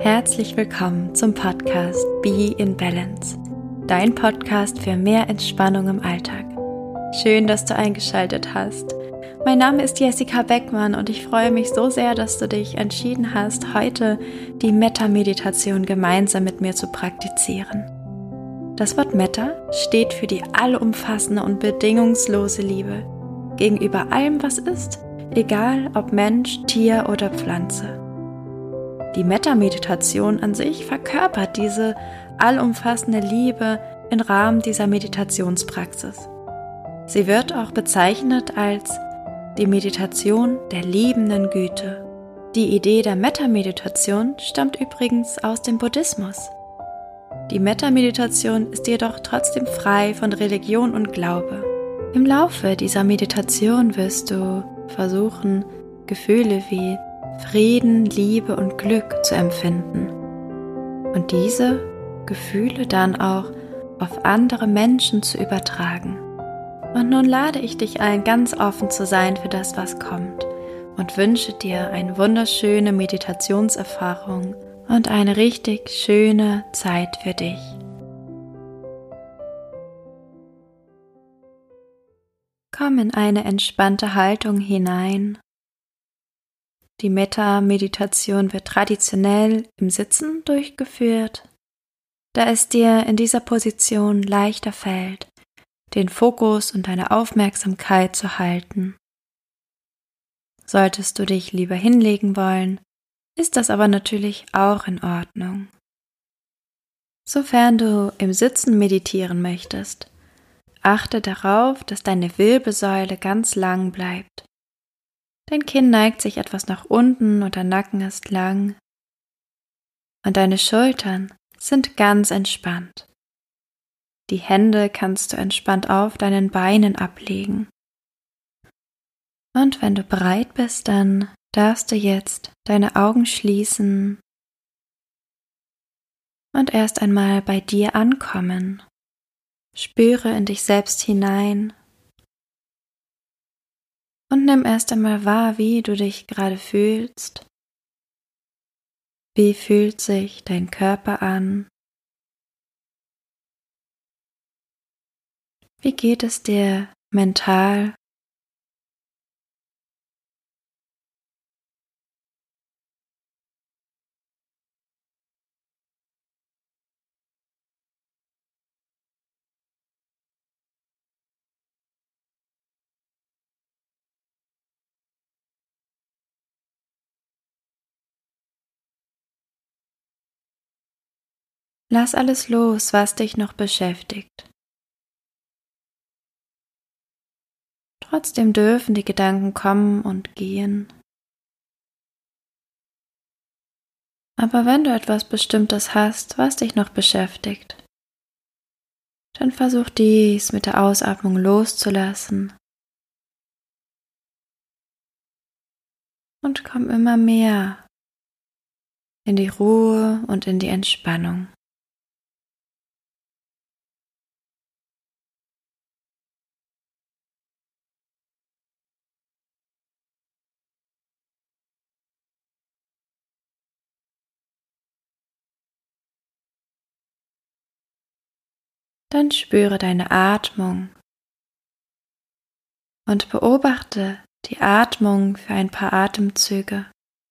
Herzlich willkommen zum Podcast Be in Balance, dein Podcast für mehr Entspannung im Alltag. Schön, dass du eingeschaltet hast. Mein Name ist Jessica Beckmann und ich freue mich so sehr, dass du dich entschieden hast, heute die Metta-Meditation gemeinsam mit mir zu praktizieren. Das Wort Metta steht für die allumfassende und bedingungslose Liebe gegenüber allem, was ist, egal ob Mensch, Tier oder Pflanze. Die Metta-Meditation an sich verkörpert diese allumfassende Liebe im Rahmen dieser Meditationspraxis. Sie wird auch bezeichnet als die Meditation der liebenden Güte. Die Idee der Metta-Meditation stammt übrigens aus dem Buddhismus. Die Metta-Meditation ist jedoch trotzdem frei von Religion und Glaube. Im Laufe dieser Meditation wirst du versuchen, Gefühle wie Frieden, Liebe und Glück zu empfinden und diese Gefühle dann auch auf andere Menschen zu übertragen. Und nun lade ich dich ein, ganz offen zu sein für das, was kommt und wünsche dir eine wunderschöne Meditationserfahrung und eine richtig schöne Zeit für dich. Komm in eine entspannte Haltung hinein. Die Metta-Meditation wird traditionell im Sitzen durchgeführt, da es dir in dieser Position leichter fällt, den Fokus und deine Aufmerksamkeit zu halten. Solltest du dich lieber hinlegen wollen, ist das aber natürlich auch in Ordnung. Sofern du im Sitzen meditieren möchtest, achte darauf, dass deine Wirbelsäule ganz lang bleibt. Dein Kinn neigt sich etwas nach unten und der Nacken ist lang und deine Schultern sind ganz entspannt. Die Hände kannst du entspannt auf deinen Beinen ablegen. Und wenn du bereit bist, dann darfst du jetzt deine Augen schließen und erst einmal bei dir ankommen. Spüre in dich selbst hinein. Und nimm erst einmal wahr, wie du dich gerade fühlst. Wie fühlt sich dein Körper an? Wie geht es dir mental? Lass alles los, was dich noch beschäftigt. Trotzdem dürfen die Gedanken kommen und gehen. Aber wenn du etwas Bestimmtes hast, was dich noch beschäftigt, dann versuch dies mit der Ausatmung loszulassen und komm immer mehr in die Ruhe und in die Entspannung. Dann spüre deine Atmung und beobachte die Atmung für ein paar Atemzüge.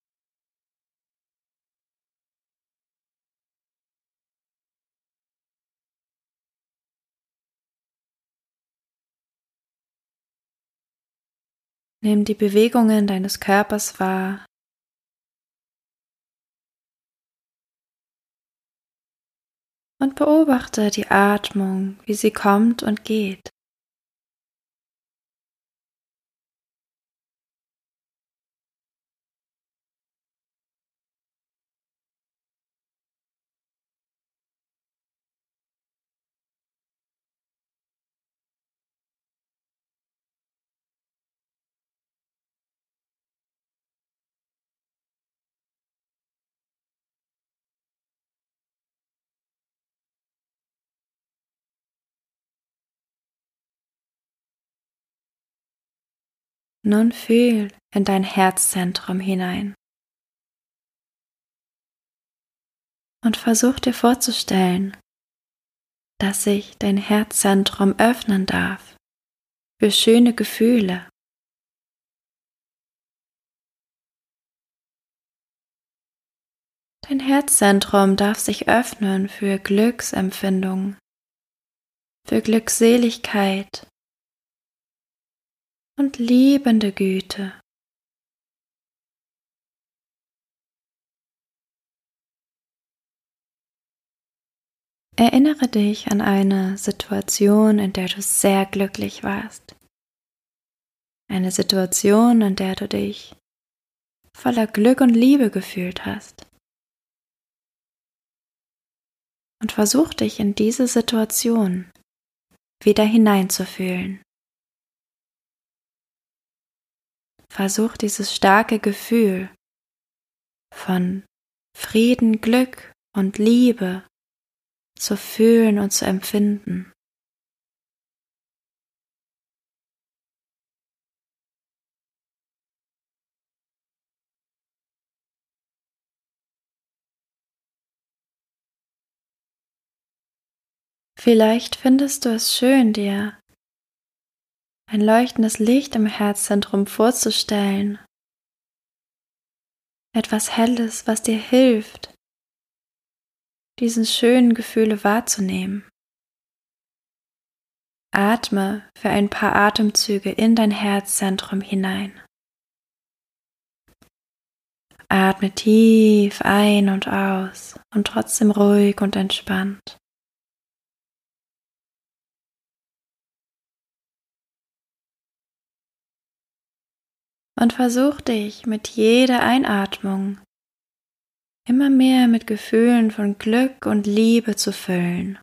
Nimm die Bewegungen deines Körpers wahr. Und beobachte die Atmung, wie sie kommt und geht. Nun fühl in dein Herzzentrum hinein. Und versuch dir vorzustellen, dass sich dein Herzzentrum öffnen darf für schöne Gefühle. Dein Herzzentrum darf sich öffnen für Glücksempfindungen, für Glückseligkeit und liebende Güte. Erinnere dich an eine Situation, in der du sehr glücklich warst. Eine Situation, in der du dich voller Glück und Liebe gefühlt hast. Und versuch dich in diese Situation wieder hineinzufühlen. Versuch dieses starke Gefühl von Frieden, Glück und Liebe zu fühlen und zu empfinden. Vielleicht findest du es schön, dir ein leuchtendes Licht im Herzzentrum vorzustellen. Etwas Helles, was dir hilft, diese schönen Gefühle wahrzunehmen. Atme für ein paar Atemzüge in dein Herzzentrum hinein. Atme tief ein und aus und trotzdem ruhig und entspannt. Und versuch dich mit jeder Einatmung immer mehr mit Gefühlen von Glück und Liebe zu füllen.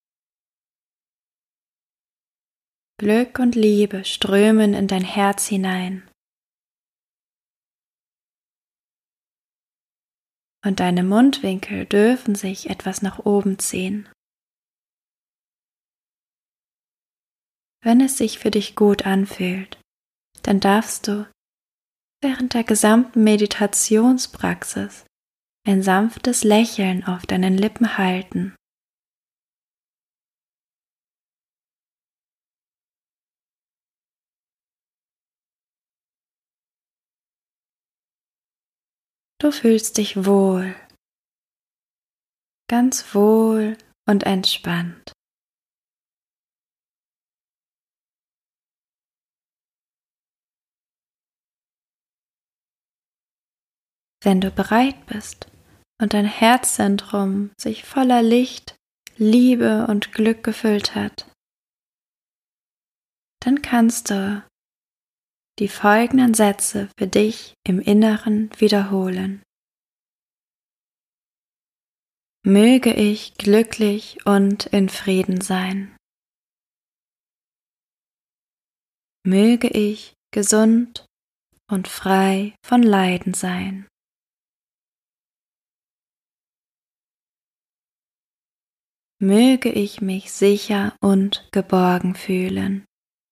Glück und Liebe strömen in dein Herz hinein. Und deine Mundwinkel dürfen sich etwas nach oben ziehen. Wenn es sich für dich gut anfühlt, dann darfst du während der gesamten Meditationspraxis ein sanftes Lächeln auf deinen Lippen halten. Du fühlst dich wohl, ganz wohl und entspannt. Wenn du bereit bist und dein Herzzentrum sich voller Licht, Liebe und Glück gefüllt hat, dann kannst du die folgenden Sätze für dich im Inneren wiederholen. Möge ich glücklich und in Frieden sein. Möge ich gesund und frei von Leiden sein. Möge ich mich sicher und geborgen fühlen.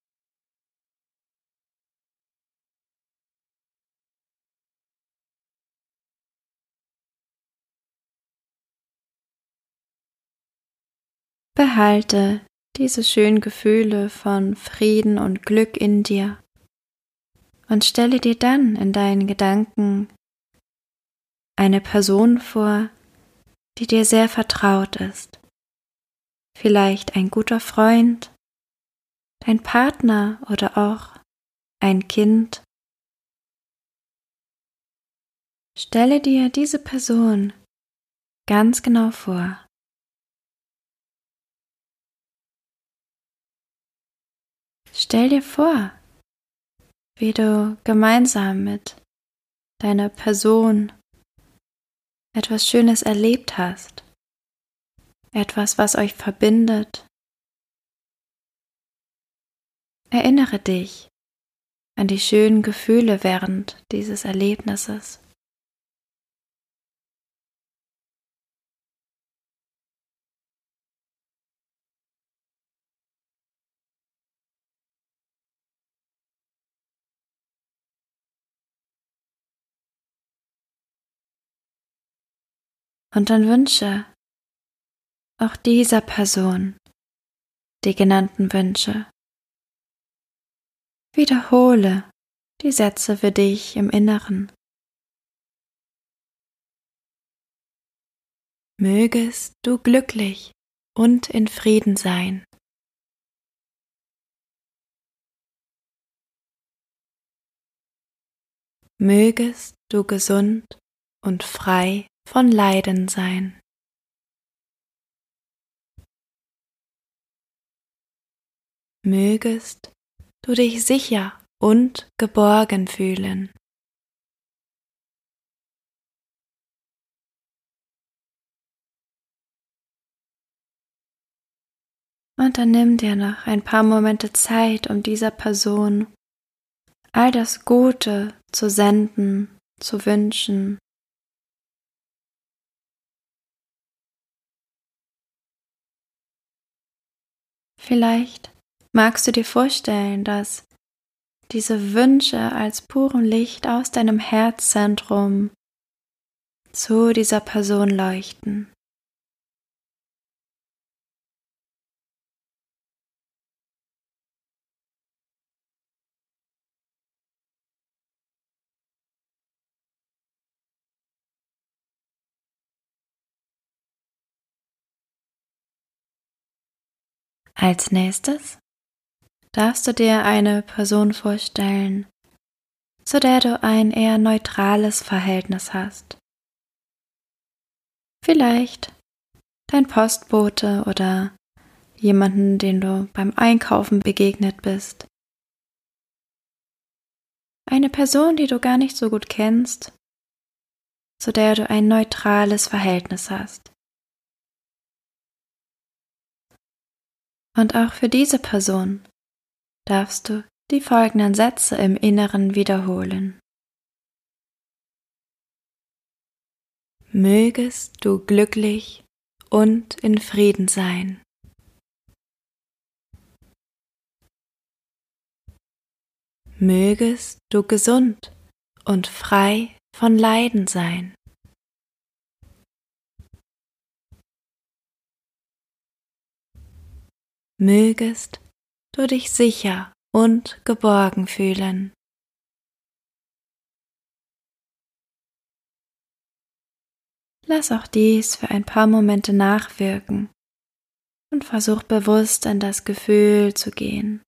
Behalte diese schönen Gefühle von Frieden und Glück in dir und stelle dir dann in deinen Gedanken eine Person vor, die dir sehr vertraut ist. Vielleicht ein guter Freund, dein Partner oder auch ein Kind. Stelle dir diese Person ganz genau vor. Stell dir vor, wie du gemeinsam mit deiner Person etwas Schönes erlebt hast, etwas, was euch verbindet. Erinnere dich an die schönen Gefühle während dieses Erlebnisses. Und dann wünsche auch dieser Person die genannten Wünsche. Wiederhole die Sätze für dich im Inneren. Mögest du glücklich und in Frieden sein. Mögest du gesund und frei von Leiden sein. Mögest du dich sicher und geborgen fühlen. Und dann nimm dir noch ein paar Momente Zeit, um dieser Person all das Gute zu senden, zu wünschen. Vielleicht magst du dir vorstellen, dass diese Wünsche als purem Licht aus deinem Herzzentrum zu dieser Person leuchten. Als nächstes darfst du dir eine Person vorstellen, zu der du ein eher neutrales Verhältnis hast. Vielleicht dein Postbote oder jemanden, den du beim Einkaufen begegnet bist. Eine Person, die du gar nicht so gut kennst, zu der du ein neutrales Verhältnis hast. Und auch für diese Person darfst du die folgenden Sätze im Inneren wiederholen. Mögest du glücklich und in Frieden sein. Mögest du gesund und frei von Leiden sein. Mögest du dich sicher und geborgen fühlen. Lass auch dies für ein paar Momente nachwirken und versuch bewusst in das Gefühl zu gehen.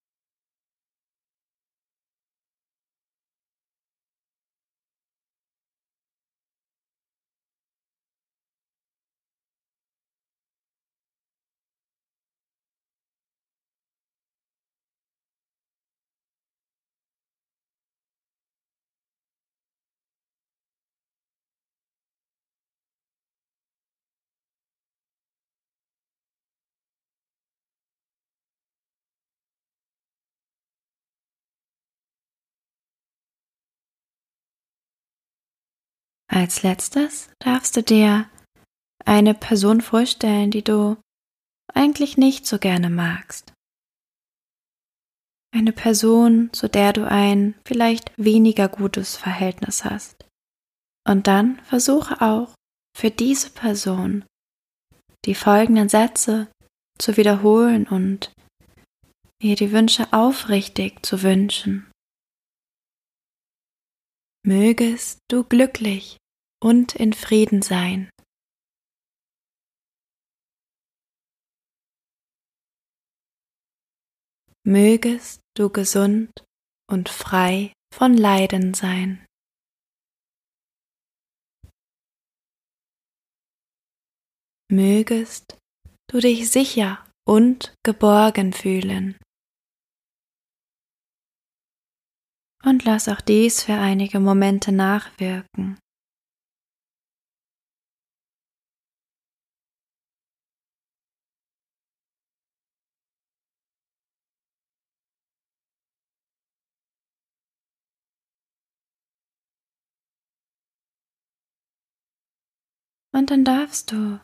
Als letztes darfst du dir eine Person vorstellen, die du eigentlich nicht so gerne magst. Eine Person, zu der du ein vielleicht weniger gutes Verhältnis hast. Und dann versuche auch für diese Person die folgenden Sätze zu wiederholen und ihr die Wünsche aufrichtig zu wünschen. Mögest du glücklich und in Frieden sein. Mögest du gesund und frei von Leiden sein. Mögest du dich sicher und geborgen fühlen. Und lass auch dies für einige Momente nachwirken. Und dann darfst du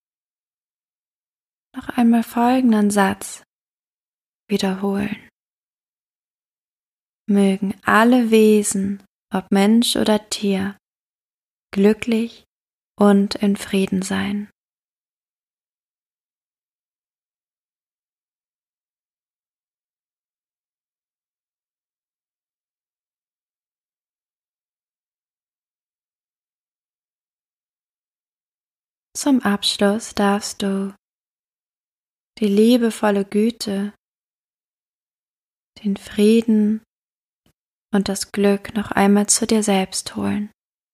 noch einmal folgenden Satz wiederholen. Mögen alle Wesen, ob Mensch oder Tier, glücklich und in Frieden sein. Zum Abschluss darfst du die liebevolle Güte, den Frieden und das Glück noch einmal zu dir selbst holen.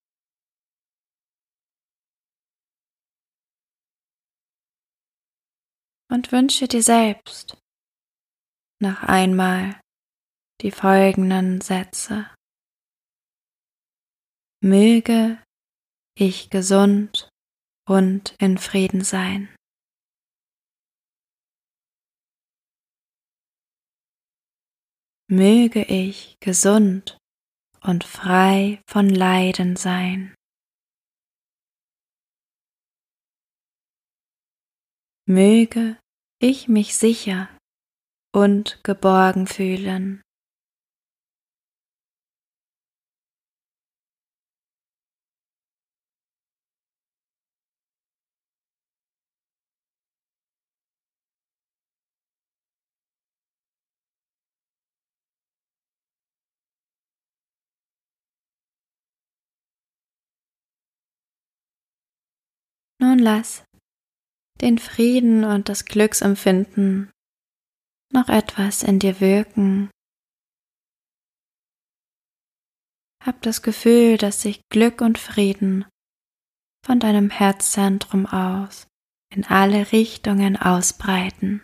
Und wünsche dir selbst noch einmal die folgenden Sätze. Möge ich gesund und in Frieden sein. Möge ich gesund und frei von Leiden sein. Möge ich mich sicher und geborgen fühlen. Nun lass den Frieden und das Glücksempfinden noch etwas in dir wirken. Hab das Gefühl, dass sich Glück und Frieden von deinem Herzzentrum aus in alle Richtungen ausbreiten.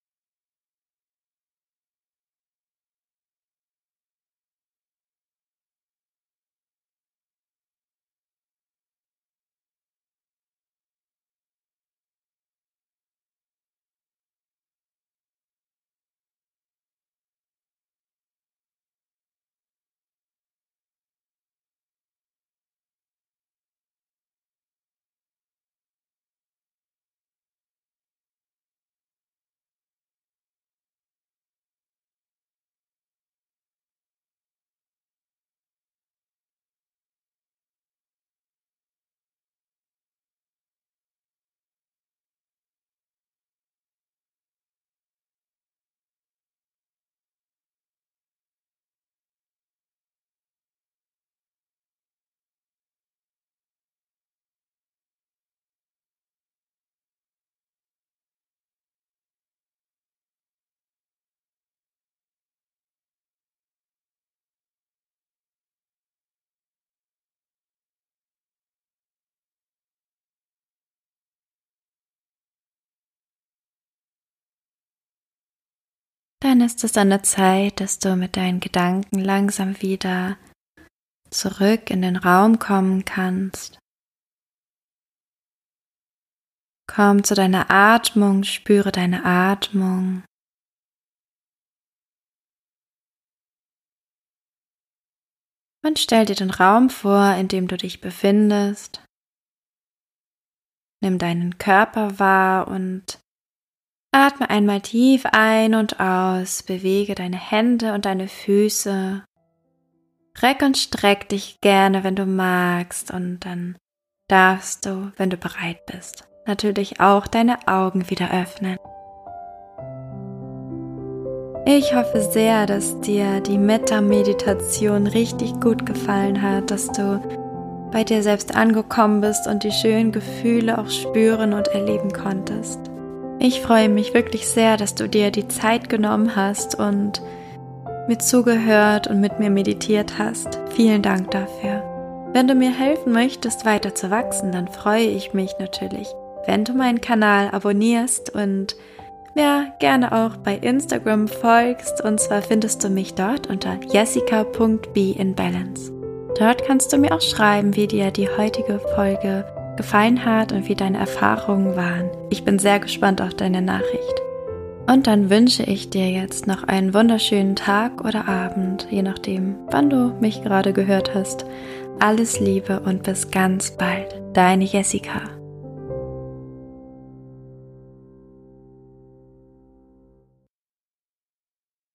Dann ist es an der Zeit, dass du mit deinen Gedanken langsam wieder zurück in den Raum kommen kannst. Komm zu deiner Atmung, spüre deine Atmung. Und stell dir den Raum vor, in dem du dich befindest. Nimm deinen Körper wahr und atme einmal tief ein und aus, bewege deine Hände und deine Füße. Reck und streck dich gerne, wenn du magst, und dann darfst du, wenn du bereit bist, natürlich auch deine Augen wieder öffnen. Ich hoffe sehr, dass dir die Metta-Meditation richtig gut gefallen hat, dass du bei dir selbst angekommen bist und die schönen Gefühle auch spüren und erleben konntest. Ich freue mich wirklich sehr, dass du dir die Zeit genommen hast und mir zugehört und mit mir meditiert hast. Vielen Dank dafür. Wenn du mir helfen möchtest, weiter zu wachsen, dann freue ich mich natürlich, wenn du meinen Kanal abonnierst und mir gerne auch bei Instagram folgst. Und zwar findest du mich dort unter jessica.beinbalance. Dort kannst du mir auch schreiben, wie dir die heutige Folge gefallen hat und wie deine Erfahrungen waren. Ich bin sehr gespannt auf deine Nachricht. Und dann wünsche ich dir jetzt noch einen wunderschönen Tag oder Abend, je nachdem, wann du mich gerade gehört hast. Alles Liebe und bis ganz bald. Deine Jessica.